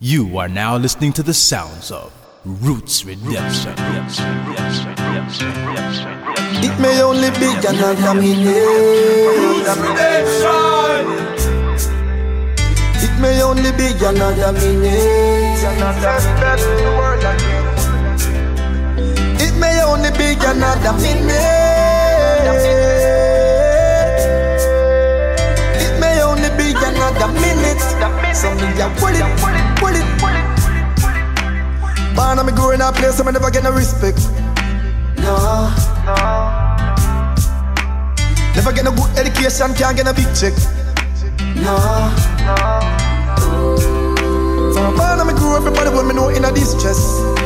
You are now listening to the sounds of Roots Redemption. It may only be another minute. Roots Redemption. It may only be another minute. It may only be another minute. It may only be another minute. Something ya pull it. Man, I'm growing up place, so I never get no respect. No. Never get no good education, can't get no big check. No. So man, I'm grow everybody when me know in a distress.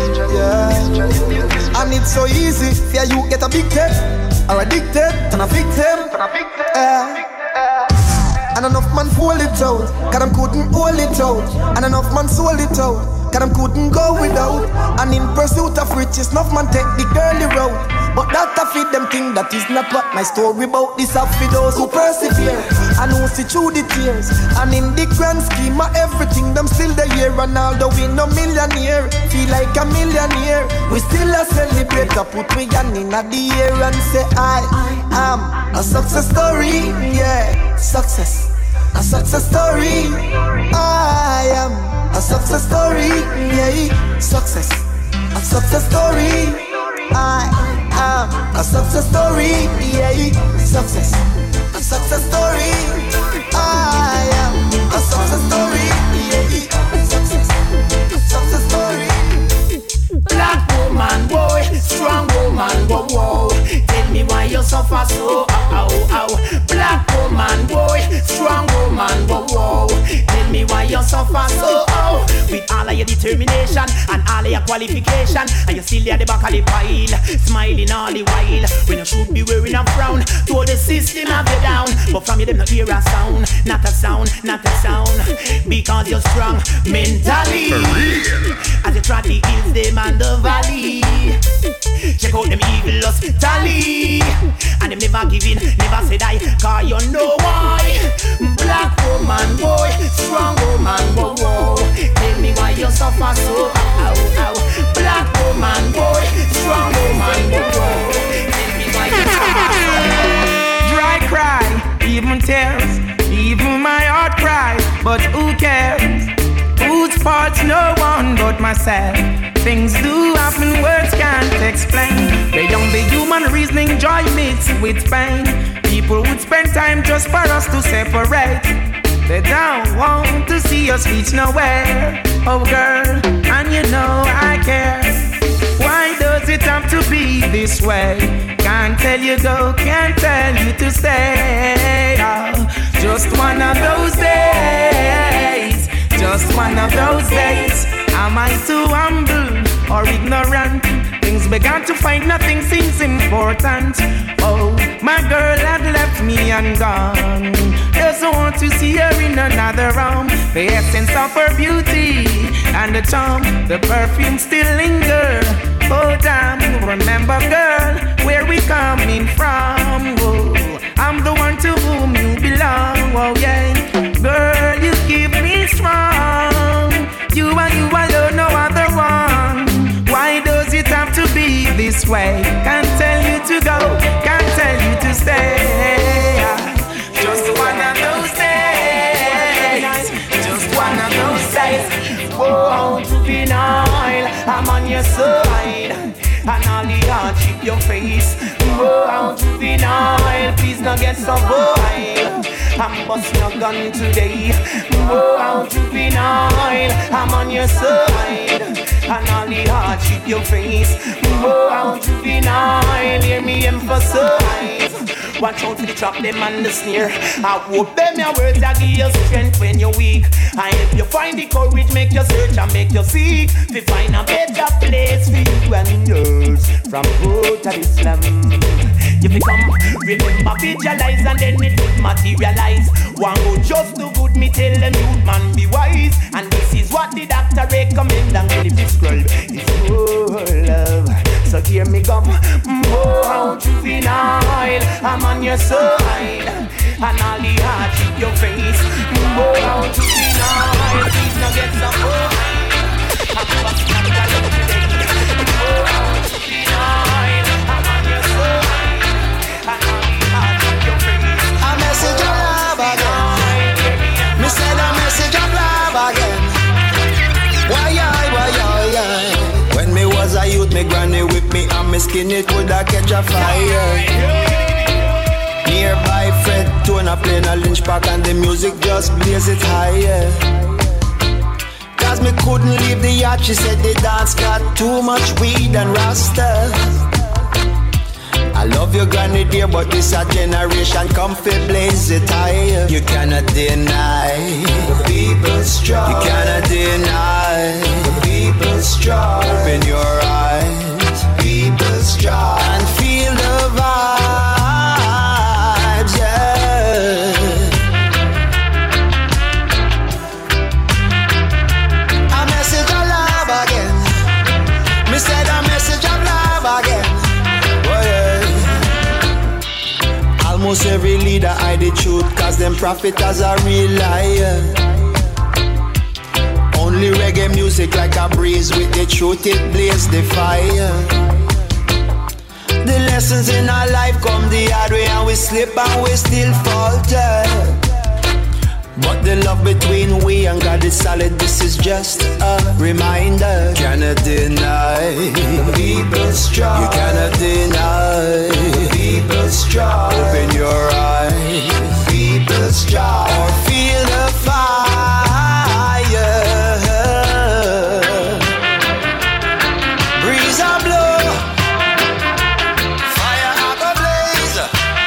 Yeah. And it's so easy, fear you get a big tech or addicted, and a victim. And enough man fold it out, cause them couldn't hold it out. And enough man sold it out, cause them couldn't go without. And in pursuit of riches, enough man take the girly route. But that a feed them thing, that is not what my story about. This a feed those who persevere and who see through the tears. And in the grand scheme of everything, them still the year. And although we no millionaire, feel like a millionaire, we still a celebrate. To put we hand in the air and say I am a success story. Yeah, success. A success story. I am a success story. Yeah, success. A success story. I am a success story. Yeah, success. A success story. I am a success story. Yeah, success. A success story. Black woman, boy, strong woman, whoa, whoa. Tell me why you suffer so, Black woman, boy, strong woman, whoa, whoa. Tell me why you suffer so, with all of your determination and all of your qualification, and you still at the back of the pile, smiling all the while, when you should be wearing a frown. To the system have you down, but from you them not hear a sound, not a sound, not a sound, because you're strong mentally. As you try the hills, them and the valley, check out them evil lust tally, and them never giving, never said I, cause you know why. Black woman, boy, strong woman, whoa, whoa. Tell me why you suffer so, Black woman, boy, strong woman, whoa, whoa. Tell me why you suffer so. Dry cry, even tears, even my heart cries, but who cares? Whose fault's no one but myself. Things do happen, words can't explain. Beyond the human reasoning, joy mixed with pain. People would spend time just for us to separate. They don't want to see us reach nowhere. Oh girl, and you know I care. Why does it have to be this way? Can't tell you go, can't tell you to stay. Oh, just one of those days. Just one of those days. Am I too humble or ignorant? Things began to find nothing seems important. Oh, my girl had left me and gone. Doesn't want to see her in another room. The essence of her beauty and the charm, the perfume still linger. Oh damn, remember girl, where we coming from. Oh, I'm the one to whom you belong. Oh yeah, girl, you keep me strong. You and you alone, no other one. Why does it have to be this way? Can't tell you to go, can't tell you to stay. Just one of those days. Just one of those days. Oh, juvenile, I'm on your side. And all the hardship you face. Oh, juvenile, please not get so wild. I'm busting your gun today. Oh, juvenile, I'm on your side. And all the hardship you face. Oh, juvenile, hear me emphasize. Watch out for the trap, them and the snare. I hope them your words that give you strength when you're weak. I help you find the courage, make you search and make you seek. To find a better place for you and yours. From out of Islam, you become, remember, visualize and then it would materialize. One go just do good, me tell them youth man be wise. And this is what the doctor recommend and really prescribe. It's more love, so hear me come. Oh, juvenile, I'm on your side. And all the hardship you face. Oh, juvenile, please not get so high. my skin, it woulda catch a fire. Nearby Fred Tona playing a lynch pack and the music just blaze it higher. Cause me couldn't leave the yacht, she said the dance got too much weed and rasta. I love your granny dear, but this a generation comfy blaze it higher. You cannot deny the people's struggle. You cannot deny the people's struggle. Open your eyes, people's struggle, and feel the vibes, yeah. A message of love again. Me said a message of love again. Almost every leader hide the truth, cause them prophet as a real liar. Only reggae music like a breeze, with the truth it blaze the fire. The lessons in our life come the hard way, and we slip and we still falter. But the love between we and God is solid, this is just a reminder. Cannot deny the people's struggle. You cannot deny the people's struggle. Open your eyes, people's struggle, or feel the fire. Breeze a blow, fire a go blaze.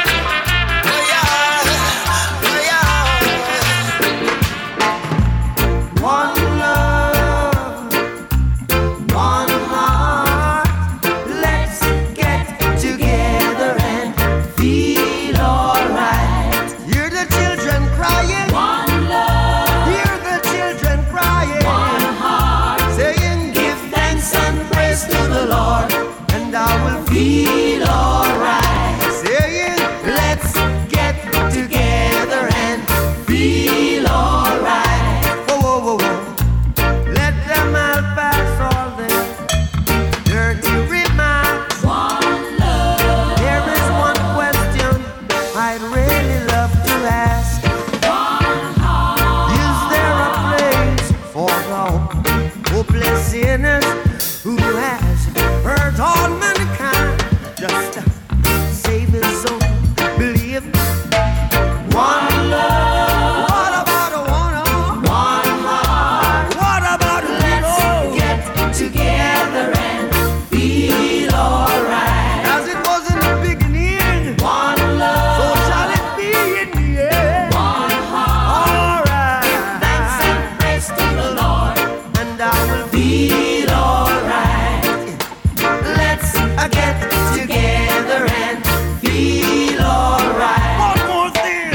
Feel alright. Saying, let's get together and feel alright. Whoa, whoa, whoa, whoa. Let them all pass all their dirty remarks. One love. There is one question I'd really love to ask. One heart. Is there a place for the hopeless sinners who has hurt all mankind? Just save his soul, believe. One love. What about a one heart? What about a let's get together and feel alright? As it was in the beginning, one love. So shall it be in the end. One heart. Alright. Give thanks and praise to the Lord, and I will feel alright. Let's get together and feel alright. One more thing.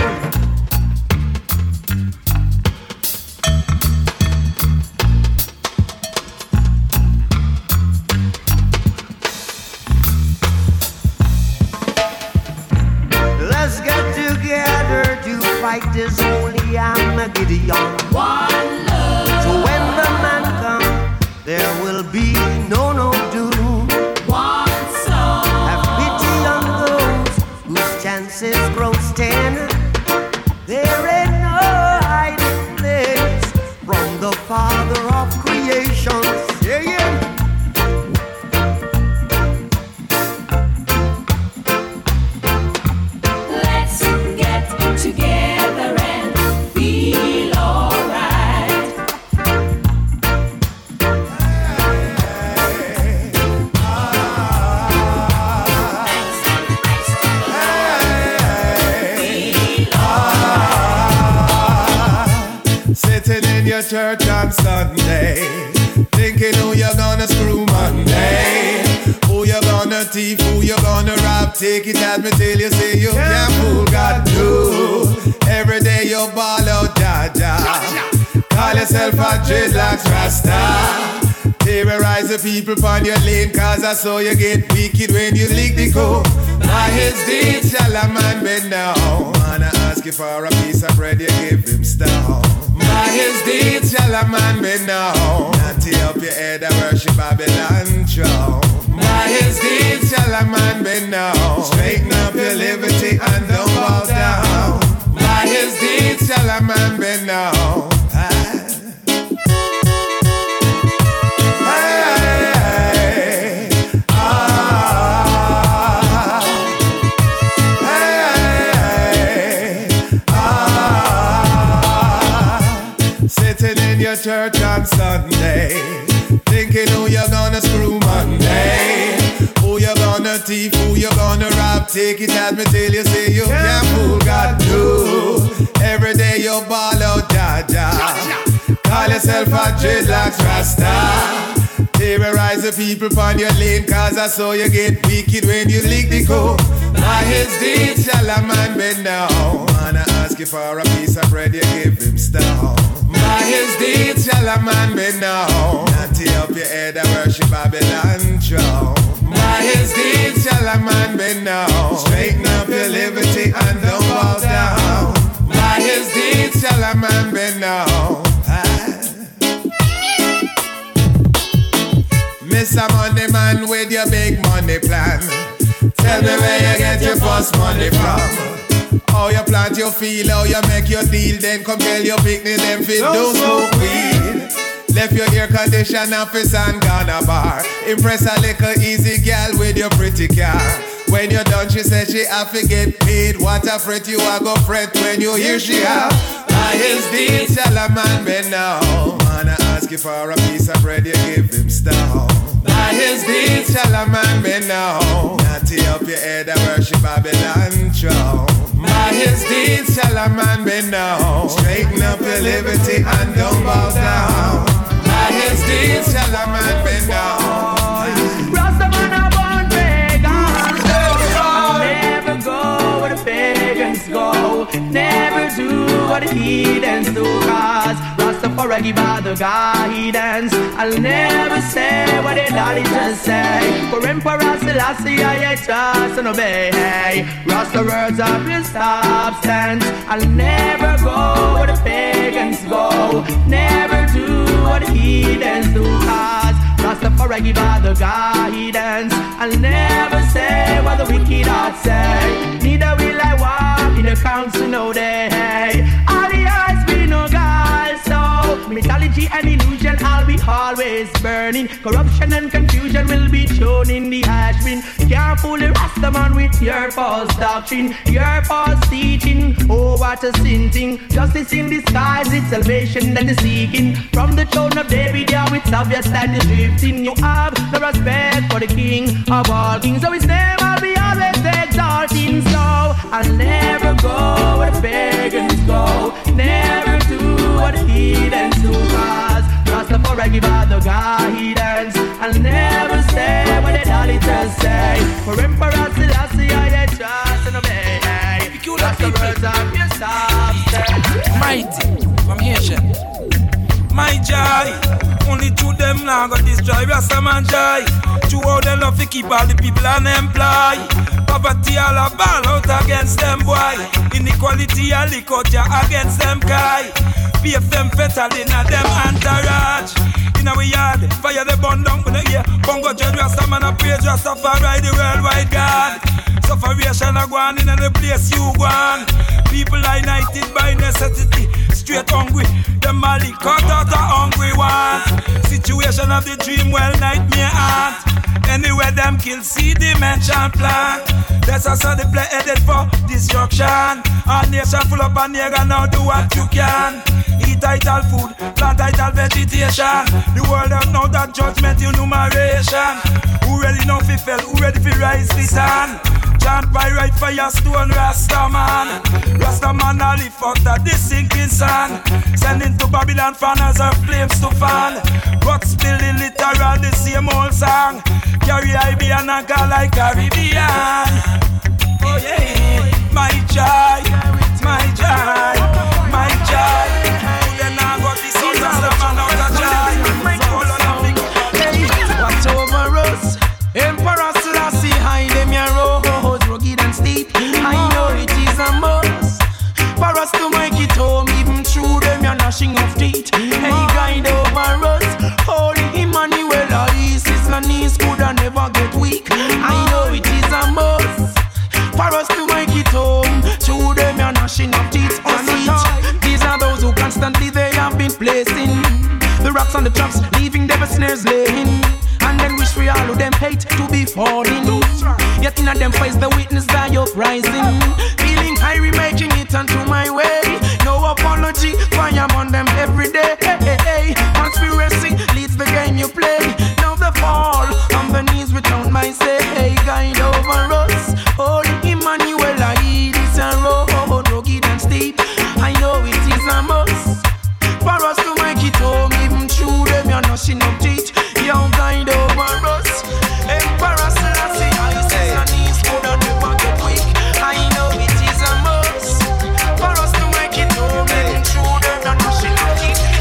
Let's get together to fight this holy Armageddon. One love. So when the man comes, there will be no doom. Chances grow 10. There ain't no hiding place from the Father of creation. Yeah, yeah. Let's get together and feel alright. Sitting in your church on Sunday, thinking who you're gonna screw Monday, who you're gonna thief, who you're gonna rob. Take it as me till you say you can't fool God too. Every day you ball out Jaja, call yourself a dreadlocks Rasta. Terrorize the people on your lane, cause I saw you get wicked when you lick the coke. By his deeds shall a man bend down. Man, I ask you for a piece of bread, you give him stone. By his deeds shall a man bend down. Not tear up your head and worship Babylon throne. By his deeds shall a man bend down. Straighten up your liberty and don't bow down. By his deeds shall a man bend down. church on Sunday, thinking who you gonna screw Monday, who you gonna thief, who you gonna rob. Take it as me till you say you can't fool God too. Every day you ball out, Jaja. Call yourself a dreadlocks Rasta. Terrorize the people on your lane, cause I saw you get wicked when you lick the coke. By his deeds shall a man bend down. Wanna ask you for a piece of bread, you give him stone. By his deeds shall a man bend down. Natty up your head and worship Babylon throne. By his deeds shall a man bend down. Straighten up your liberty and don't bow down. By his deeds shall a man bend down. Mr. Money Man with your big money plan. Tell me where you get your first money from. How you plant your field, how you make your deal. Then come tell your picnic them fit don't smoke weed. Left your air condition office and gone a bar. Impress a little easy gal with your pretty car. When you're done she said she have to get paid. What a fret you a go fret when you hear she have. By his deeds shall a man bend down. Wanna ask you for a piece of bread, you give him stone. By his deeds shall a man bend down. Natty up your head and worship Babylon throne. By his deeds shall a man bend down. Straighten up your liberty and don't bow down. By his deeds shall a man bend down. Rastaman a born pagans. I'll never go where the pagans go. Never do what the heathens do. Cause Rastafari give out the guidance. I'll never say what the daddy just say. For Emperor Selassie I trust and obey. Rasta words of your substance. I'll never go where the pagans go. Never do what the heathens do. Cause Rastafari give out the guidance. I'll never say what the wicked heart say. Neither will I walk in the council no day. All the eyes be no God. So mythology and illusion I'll be always burning. Corruption and confusion will be shown in the ash bin. Can't fool the Rastaman with your false doctrine, your false teaching. Oh, what a sin thing. Justice in disguise, it's salvation that is seeking. From the throne of David, yeah, it's obvious that is drifting. You have the respect for the king of all kings, so his name I'll be always exalting. So I'll never go where the pagans go. Never do what the heathens do. Cause Rastafari give out the guidance. I'll never say what the daddy just say. For Emperor Selassie I trust and obey. Rasta words of your substance. Mighty, from Haitian. My joy, only to them now got this joy. Rastaman joy. To all them love to keep all the people unemployed. Poverty all a ball out against them boy. Inequality and liquor against them guy. Beef them fatal in a them entourage. In our yard, fire the bun down with the ear. Bongo dread Rastaman a praise Rastafari the worldwide God. Sufferation a go on in the place you go on. People are united by necessity. Straight hungry, them Mali cut out a hungry one. Situation of the dream, well nightmare aunt. Anywhere them kill, see dimension plan. That's also the play headed for destruction. Our nation full up and nigga now do what you can. Eat title food, plant title vegetation. The world don't know that judgment enumeration. Who ready now fi fell, who ready fi rise fi stand. Chant by right fire stone Rastaman. Rastaman a lift out of the sinking sun. Sending to Babylon fanners of flames to fan. But still the literal the same old song. Carry Iberian and call like Caribbean. Oh yeah, my joy, my joy, my joy. Then I got this old Rastaman out of joy. Watch over us, Emperor Selassie, hide them your roads, rugged and steep. I know it is a must for us to make it home, even through them your gnashing of teeth. Hey, guide over us, Holy Emmanuel, our east is my knees could never get weak. I know it is a must for us to make it home, through them your gnashing of teeth. These are those who constantly they have been placing the rocks on the traps, leaving devil snares laying. and then wish for all of them hate to be falling. Yet in them face the witness die uprising. Feeling high, making it onto my way. No apology, fire on them every day. Conspiracy leads the game you play. Now the fall on the knees without my say. Guide over us, Holy Emmanuel, I is a road, rugged and steep. I know it is a must for us to make it home, even through them you're nothing up teach. You guide over us, Emperor Selassie, I say and knees could never get weak. I know it is a must for us to make it home, even through them you're nothing up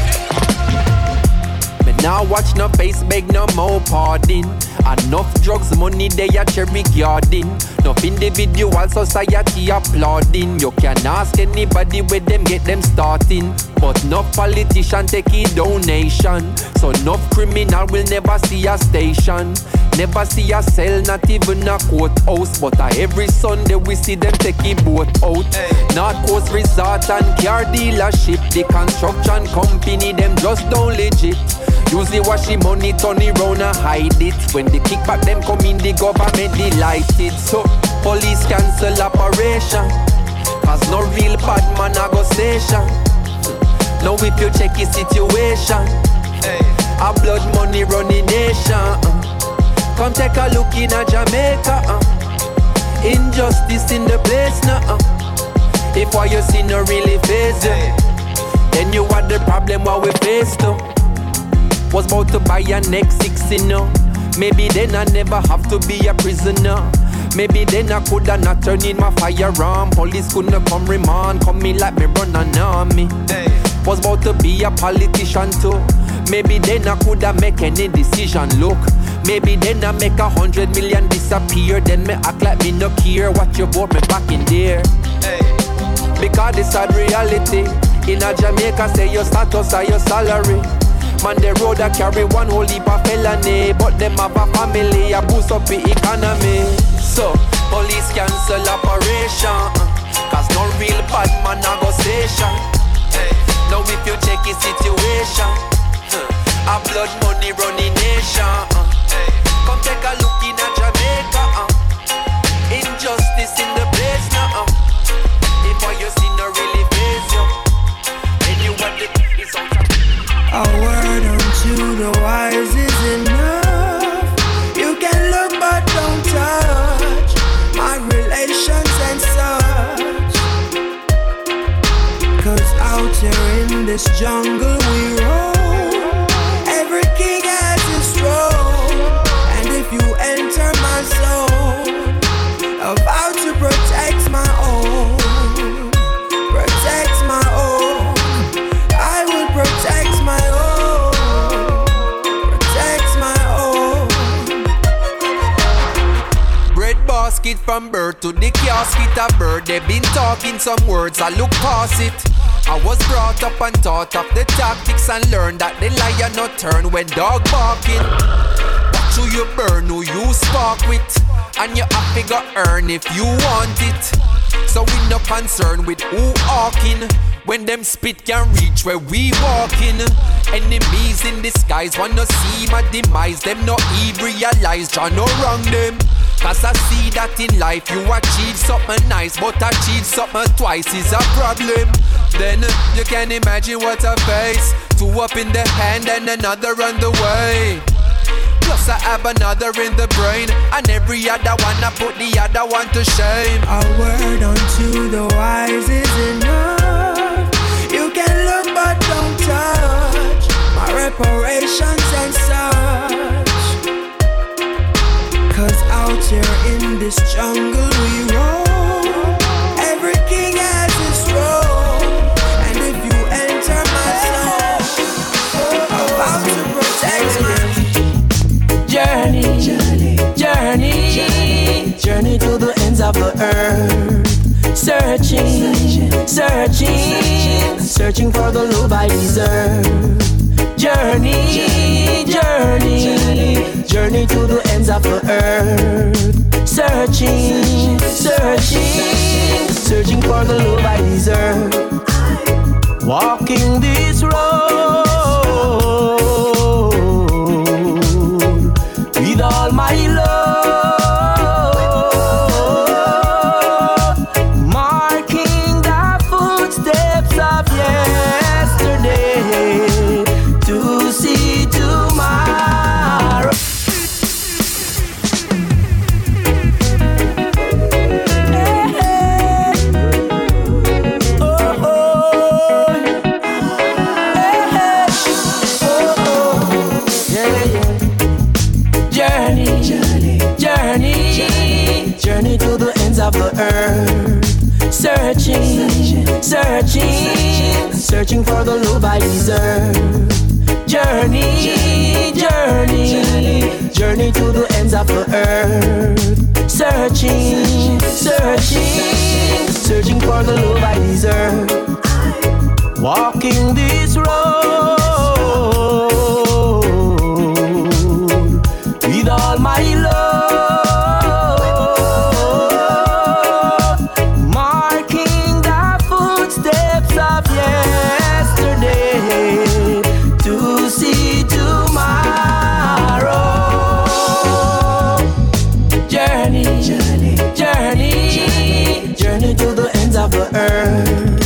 teach. Me now watch no face, beg no more pardon. Enough drugs, money, they a cherry garden. Enough individual society applauding. You can ask anybody where them get them starting. But no politician take a donation. So no criminal will never see a station. Never see a cell, not even a courthouse. But every Sunday we see them take a boat out. North Coast Resort and car dealership. The construction company, them just don't legit. Usually wash the money, turn it round and hide it. When the kickback them come in, the government delighted. So police cancel operation, cause no real bad man a go station. Now if you check the situation, a blood money running nation. Come take a look in a Jamaica. Injustice in the place now. If what you see no really face you, then you are the problem what we face too. Was about to buy a next 60 now. Maybe then I never have to be a prisoner. Maybe then I coulda not turn in my firearm. Police couldn't come remand, come me like me run an army. Was about to be a politician too. Maybe then I coulda make any decision. Look, maybe then I make 100 million disappear. Then me act like me no care what you bought me back in there. Because it's sad reality. In a Jamaica say your status or your salary. Man, the road a carry one whole heap of felony. But them have a family, a boost up the economy. So, police cancel operation, cause no real bad man a go station. Now if you check the situation, a blood money running nation. Come take a look in a Jamaica. Injustice in the place now. If what you see no really face you, then you want the is out. A word unto the wise is enough. You can look but don't touch my relations and such. Cause out here in this jungle we roam. Every king has his throne. And if you enter my soul, I vow to protect my own. Protect my own. I will protect my own. Protect my own. Bread basket from birth to the casket of bird. They been talking some words, I look past it. I was brought up and taught of the tactics and learned that the lion not turn when dog barking. Watch who you burn, who you spark with, and you have to go earn if you want it. So we no concern with who hawking. When them spit can reach where we walking. Enemies in disguise wanna see my demise. Them no even realize Jah no wrong them. Cause I see that in life you achieve something nice, but achieve something twice is a problem. Then you can imagine what I face. Two up in the hand and another on the way. Plus I have another in the brain, and every other one I put the other one to shame. A word unto the wise is enough. You can look but don't touch my reparations and such. Cause out here in this jungle we roam. Every king has his throne. And if you enter my soul, I'm about to protect my journey, journey to the ends of the earth. Searching for the love I deserve. Journey to the ends of the earth. Searching for the love I deserve. Walking this road, searching for the love I deserve. Journey to the ends of the earth. Searching for the love I deserve. Walking this road with all my love, marking the footsteps of yesterday to see tomorrow. Journey to the ends of the earth.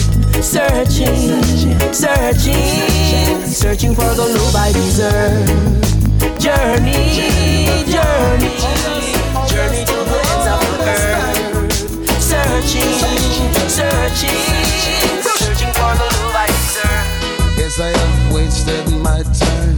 Searching for the love I deserve. Journey to the ends of the earth. Searching for the love I deserve. Yes, I have wasted my time.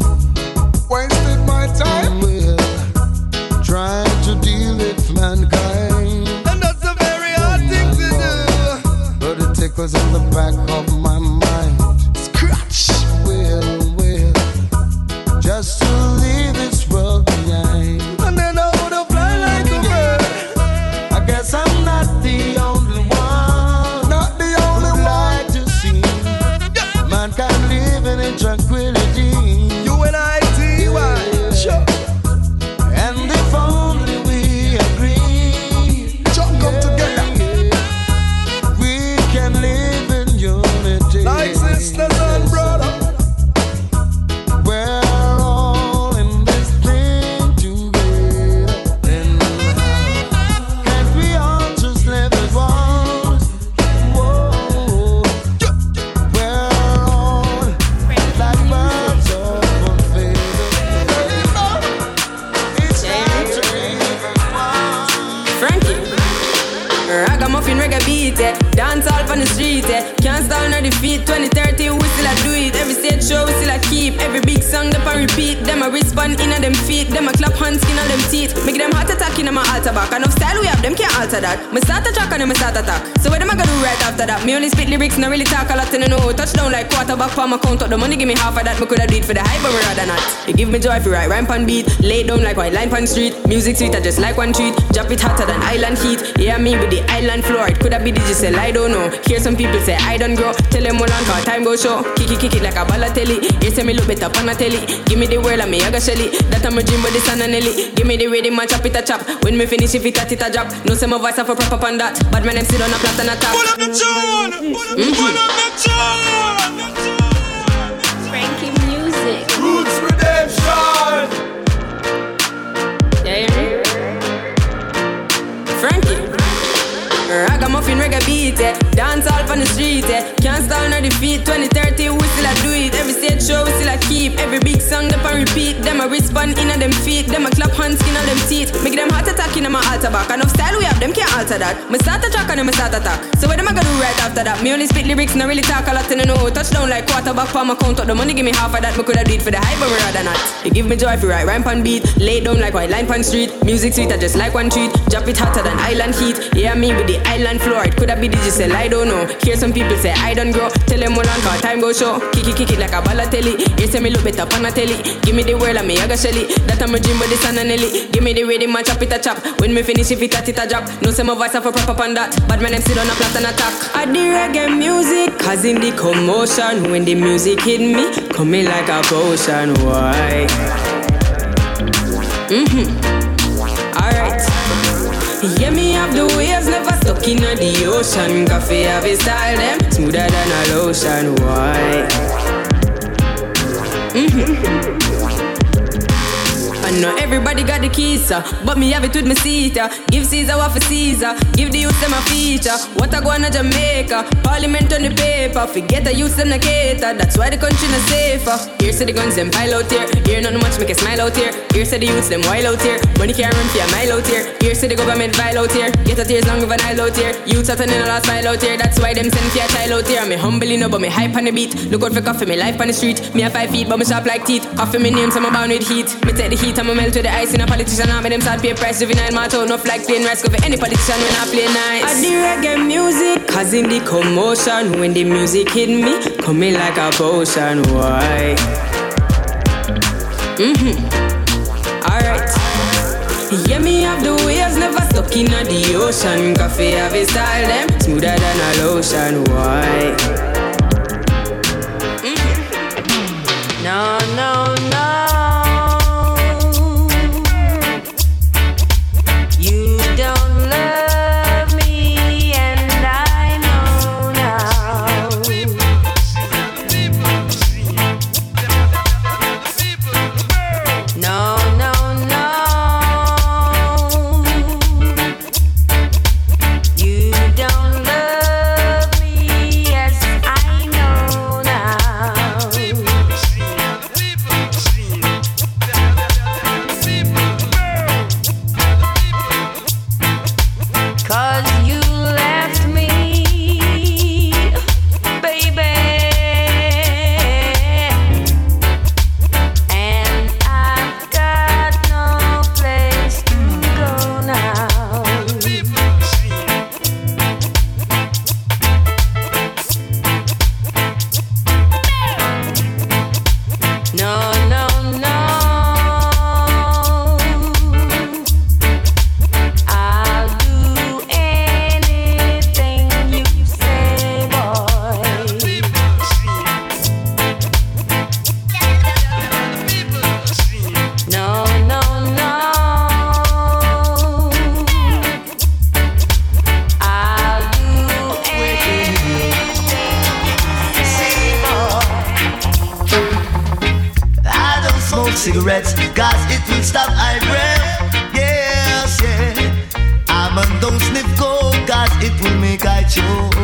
Well, trying to deal with mankind. And that's a very hard thing to do. But it tickles in the back of my mind. Scratch. Well, just to leave this world behind. And then I would have fly like a bird. I guess I'm not the only one. Not the only one. Like to see mankind living in tranquility. You and I, T.Y. Sure. And if only we agree, Come together. we can live in unity. Like sisters and brothers. We're all in this thing together. And can't we all just live as one? Whoa. We're all like birds of one feather. It's time to live as one. Frankie, ragamuffin reggae beat, dance all on the street, can't stand on the feet. 2030 we still a do it. Every stage show we still a keep. Every big song them a repeat. Them a respond in a them feet. Them a clap hands skin on them teeth. Make them heart attack in my altar back. Enough style we have them can't alter that. Me start a track and me start attack. So what them a gonna do right after that? Me only spit lyrics, no really talk a lot and I know. Touchdown like quarterback for my count up the money. Give me half of that. Me coulda do it for the hype but me rather not. You give me joy if you write rhyme pan beat. Lay down like white line pan street. Music sweet I just like one treat. Drop it hotter than island heat. Yeah me with the island floor. It coulda be digital I don't know. Hear some people say I don't grow. Tell them hold on cause time go show. Kick it like a ballatelli. You say me look better on a telly. Give me the world and me a go shelly. That I'm a dream with the sun and Nelly. Give me the rhythm and chop it a chop. When me finish if it a drop. No say my voice have a proper on that. But when them sit on a plat and a top. Pull up the tune! Pull up the tune! Frankie music. Roots Redemption. Yeah, you hear me? Frankie. Ragamuffin reggae beat, dance all on the street, can't stand on the feet. 2030 we still a do it. Every stage show we still a keep. Every big song them a repeat. Them a respond in a them feet. Them a clap hands skin on them teeth. Make them heart attack in my altar back. Enough style we have them can't alter that. Me start a track and me start attack. So what them a gonna do right after that? Me only spit lyrics, no really talk a lot and I know. Touchdown like quarterback for my count up the money. Give me half of that. Me coulda do it for the hype but me rather not. You give me joy if you write rhyme pan beat. Lay down like white line pan street. Music sweet I just like one treat. Drop it hotter than island heat. Yeah me with the island floor. It coulda be digital I don't know. Hear some people say I don't grow. Tell them hold on cause time go show. Kick it like a ballatelli. You say me look better on a telly. Give me the world and me a go shelly. That I'm a dream with the sun and Nelly. Give me the rhythm and chop it a chop. When me finish if it a drop. No say my voice have a proper on that. But when them sit on a plat and attack. I the reggae music causing the commotion. When the music hit me, coming like a potion. Why? Alright. Yeah, me have the waves never stuck in the ocean. Coffee have a style them smoother than a lotion. Why? I know everybody got the keys, but me have it with my seat. Give Caesar what for Caesar. Give the youth them a feature. What I go on a Jamaica. Parliament on the paper. Forget the youth them a cater. That's why the country not safer. Here's to the guns them pile out here. Here nothing much make a smile out here. Here say the youths, them wild out here. Money can't run for a mile out here. Here say the government vile out here. Get a tears long of an aisle out here. Youths are turning a last mile out here. That's why them send for a child out here. Me humbly know, but me hype on the beat. Look out for coffee, me life on the street. Me have 5 feet, but me sharp like teeth. Coffee me name, so I'm bound with heat. Me take the heat, I'm a melt with the ice. In a politician, I'm them sad pay price. Juvenile motto, enough like plain rice. Go for any politician when I play nice. I do reggae music, cause in the commotion, when the music hit me, coming like a potion. Why? Alright. Yeah, me have the waves, never stuck in the ocean. Coffee have a style, them smoother than a lotion. Why? No, no, no. You don't love me, and I know now. No, no, no. You don't love me, yes, I know now. 'Cause you left me, baby, and I've got no place to go now. No, no, no. I'll do anything you say, boy. No, no, no. I'll do anything you say, boy. I don't smoke cigarettes, cause it will stop eye breath. Yes, yeah. I'm a don't sniff coke, cause it will make I choke.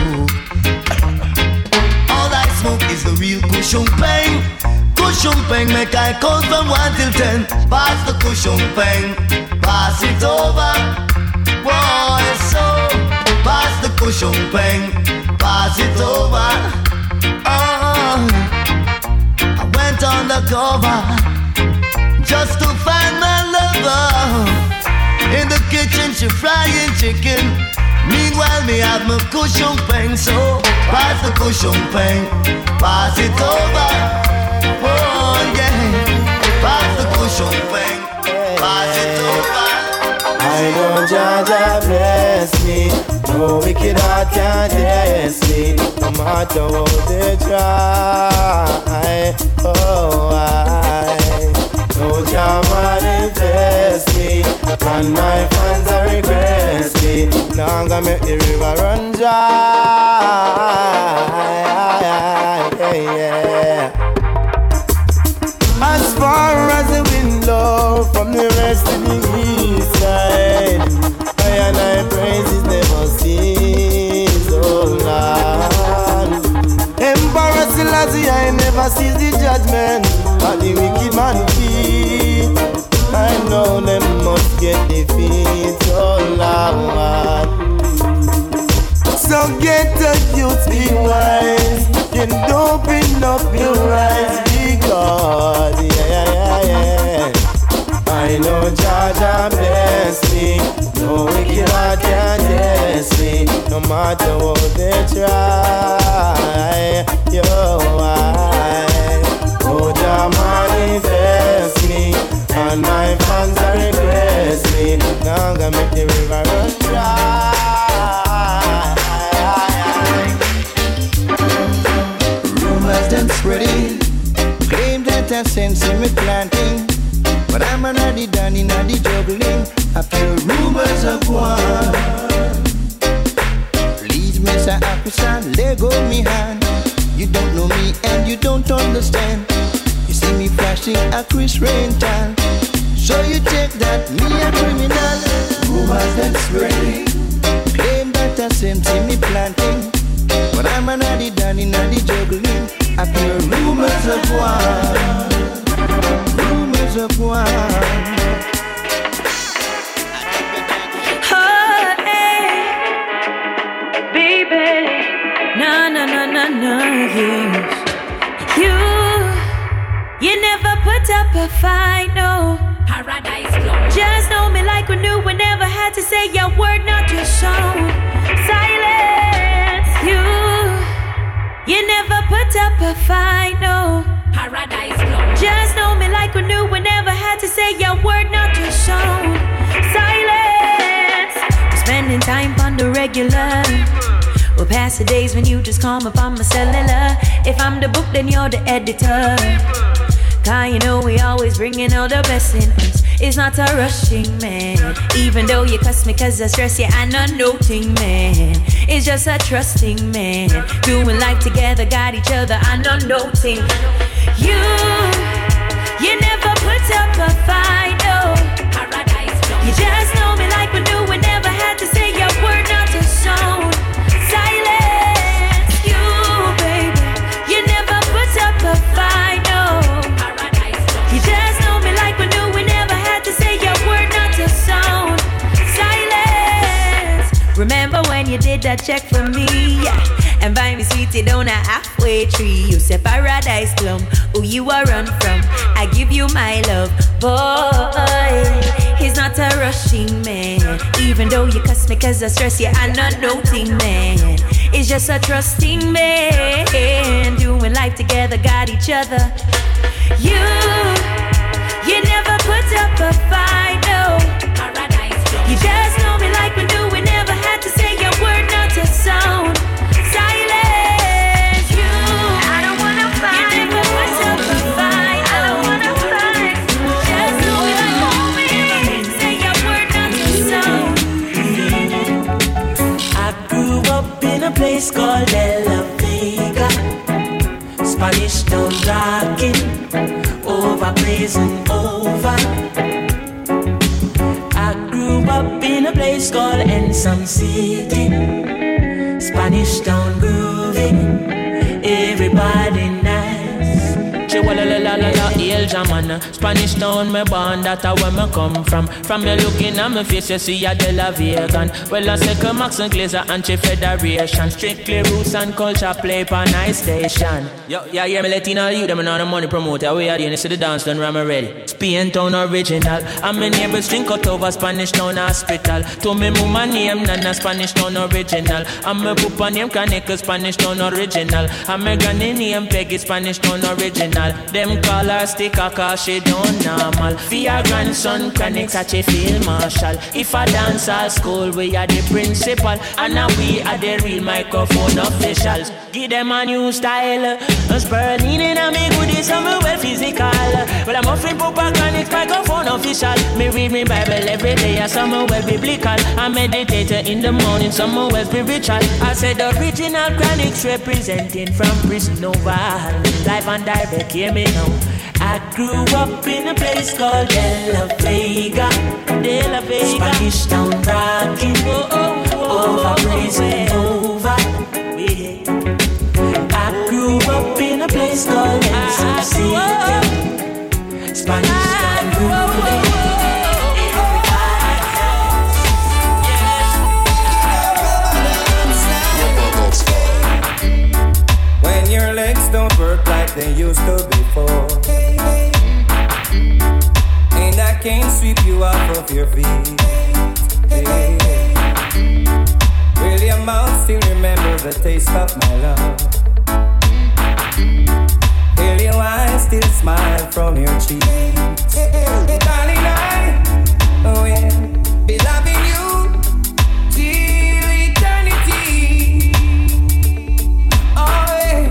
All I smoke is the real cushion pain. Cushion pain make I count from 1 till 10. Pass the cushion pain, pass it over. Boy, so pass the cushion pain, pass it over. Oh, I went undercover just to find my lover. In the kitchen she frying chicken. Meanwhile me have my cushion pain. So pass the cushion pain, pass it over. Oh yeah, pass the cushion pain, pass it over. I know Jaja bless me. No wicked heart can test me. No matter what they try. Oh, I know Jah manifest me. And my fans are request me. Now I'm gonna make the river run dry. Yeah. As far as the wind blows from the rest of the east side, I and I praises never cease, oh Lord. Emperor Selassie, I never sees the judgment of the wicked man feet. I know them must get defeat, oh Lord. So get the youth, be wise, and open up your eyes, because yeah. I know Jaja bless me. No wicked heart can test me. No matter what they try. Yo, oh, Jah manifest me. And my fans are request me. Now I'm gonna make the river run dry. Rumors them spreading, claim that I sense me planting, but I'm already done in the juggling. I feel rumors of war. Please, Mr. Officer, let go me hand. You don't know me and you don't understand. You see me flashing a Chris Rental, so you check that me a criminal. Rumors that spreading, claim that I sense me planting, but I'm already done in the juggling. I feel rumors of war. Rumors je crois. You never put up a fight, no. Paradise Club. Just know me like we knew. We never had to say a word, not your sound. Silence, you never put up a fight, no. Paradise Club. Just know me like we knew. We never had to say a word, not your sound. Silence. We're spending time on the regular. We'll pass the days when you just call me on my cellular. If I'm the book, then you're the editor. Cause you know we always bringing all the best in us. It's not a rushing, man. Even though you cuss me cause I stress you, I'm not noting, man. It's just a trusting, man. Doing life together, got each other, I'm not noting. You never put up a fight, no. Paradise Club. You just know me like we knew. We never had to say a word, not a sound. Silence, you, baby. You never put up a fight, no. Paradise Club. You just know me like we knew. We never had to say a word, not a sound. Silence. Remember when you did that check for me, yeah, and buy me sweetie down a halfway tree. You said Paradise Club, who you are run from. I give you my love, boy. He's not a rushing man. Even though you cuss me cause I stress you, I'm not noting, man. It's just a trusting man. Doing life together, got each other. You never put up a fight, no. Paradise Club. You just know me like we knew. We never had to say a word, not a sound. Silence, I don't wanna fight. You never put up a fight. I don't wanna fight. Just know me like we knew. Say a word, not a sound. I grew up in a place called La Vega, Spanish Town rocking, over blazing over. I grew up in a place called Ensom City, Spanish Town grooving, everybody nice. El Jamana, Spanish Town, me born, that's where me come from. From you looking at my face, you see a De La Vegan. Well, I say Max and Glazer, Anti-Federation. Strictly roots and culture play for nice station. Yo, yeah, me letting all you, them and all the money promoter. We are the you see the dance done, I'm ready. Spain Town original. And my neighbors drink out over Spanish Town hospital. To me mama name, Nana Spanish Town original. And my papa name, Kaneka Spanish Town original. And my granny name, Peggy Spanish Town original. Them call her sticker cause she don't normal. For your grandson connect such a field marshal. If I dance at school we are the principal. And now we are the real microphone officials. Give them a new style. Spurling in a me goodies and me well physical. Well I'm offering Papa Connect microphone official. Me read me Bible every day and some well biblical. I meditate in the morning, some well spiritual. I said original Chronics representing from Prison Nova. Live and direct, hear me now. I grew up in a place called De La Vega, Spanish Town rocking, over blazing over. I grew up in a place called Ensom City, Spanish Town grooving. When your legs don't work like they used to before, and I can't sweep you off of your feet, will your mouth still remember the taste of my love? Will your eyes still smile from your cheeks? Darling, I will be loving you till eternity. Oh, yeah.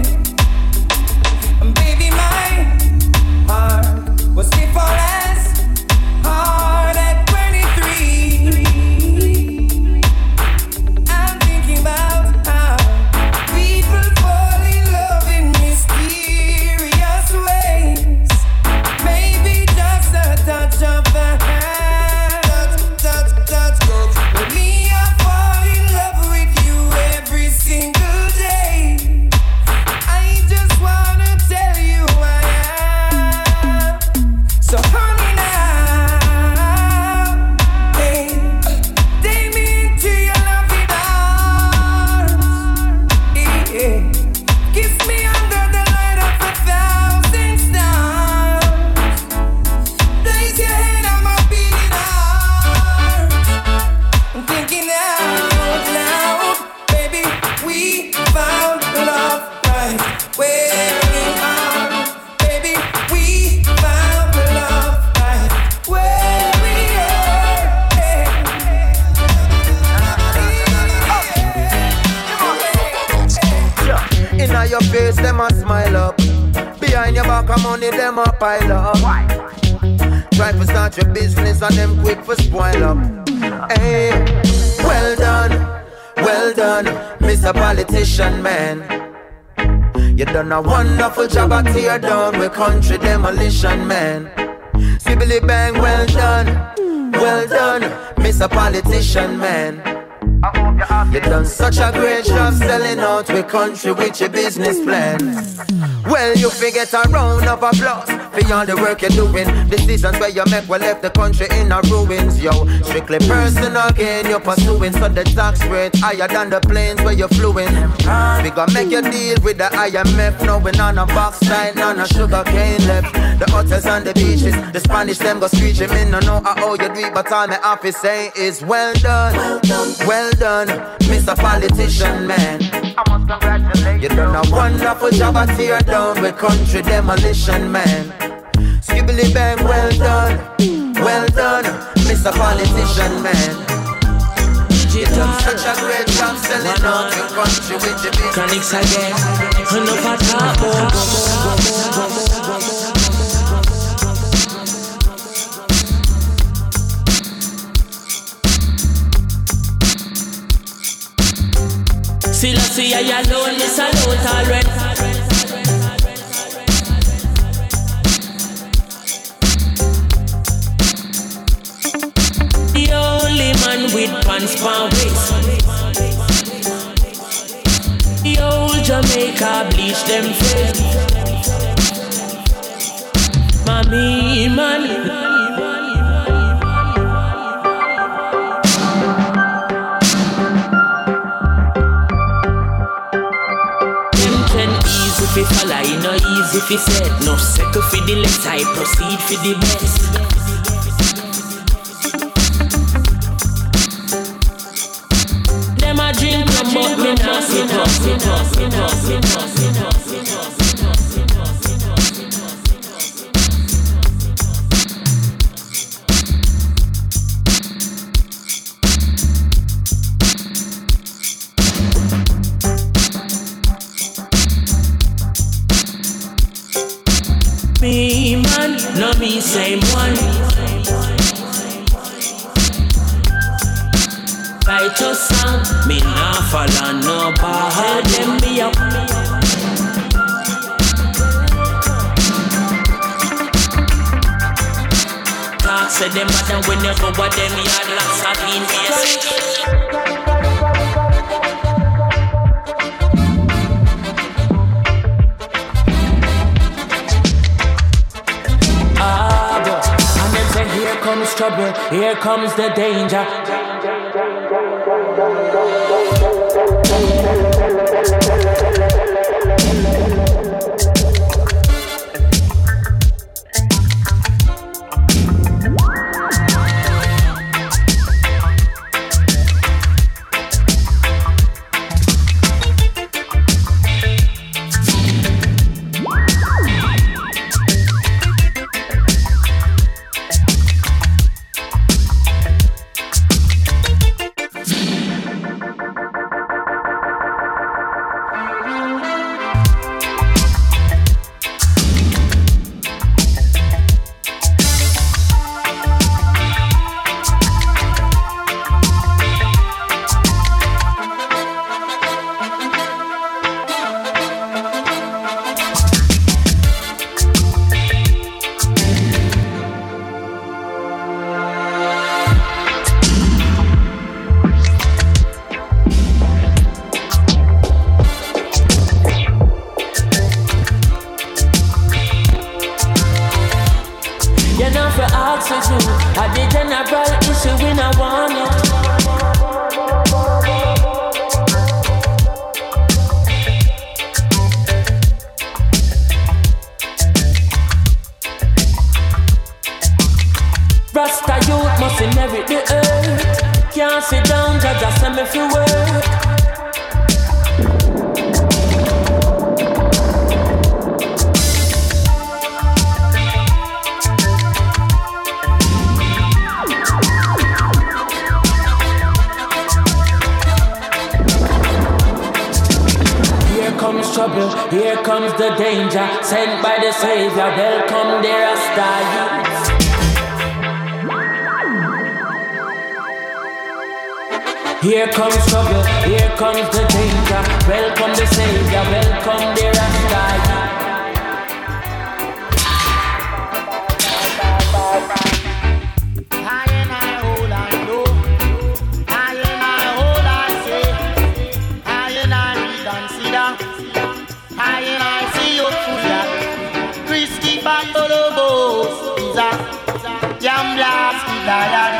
Baby, my heart was stiff or as hard at 23. I'm thinking about how people fall in love in mysterious ways. Maybe just a where we are. Baby, we found the love right where we are. Inna your face, them a smile up. Behind your back, of money, them a pile up. Try to start your business and them quick for spoil up. Hey, well done, Mr. Politician Man. You done a wonderful job at tear down with country demolition, man. Sibbly bang, well done, Mr. Politician Man. You done such a great job selling out with country with your business plan. Well, you forget a round of applause for all the work you're doing. Decisions where you make will left the country in a ruins, yo. Strictly personal gain you're pursuing, so the tax rate higher than the planes where you're fluing. We gonna make you deal with the IMF, knowing on a box side, none of sugar cane left. The hotels and the beaches, the Spanish them go screeching. Me no know how you do it, but all my office say is well done, Mr. Politician Man. I must congratulate you. You done a wonderful job at tear down with country demolition, man. Skibbly bang, well done, Mr. Politician Man. You done such a great job selling out your country with your business. Chronics again, enough at top. See, I alone, me salute already. The only man with pants for waist. The old Jamaica bleach them face. Mommy, man. If you follow, you know easy if you said. No settle for the less, I proceed for the best. Them a drink rum, but me not sit up. Me man, no me same one. Fight your song, me nah follow no bar. Them me up. Talk say them madam when you go what them yard lots of in Here comes trouble, here comes the danger. here comes the danger. Sent by the Savior, welcome there, Rasta youths. Here comes trouble, here comes the danger. Welcome the Savior, welcome there, Rasta youths. Lion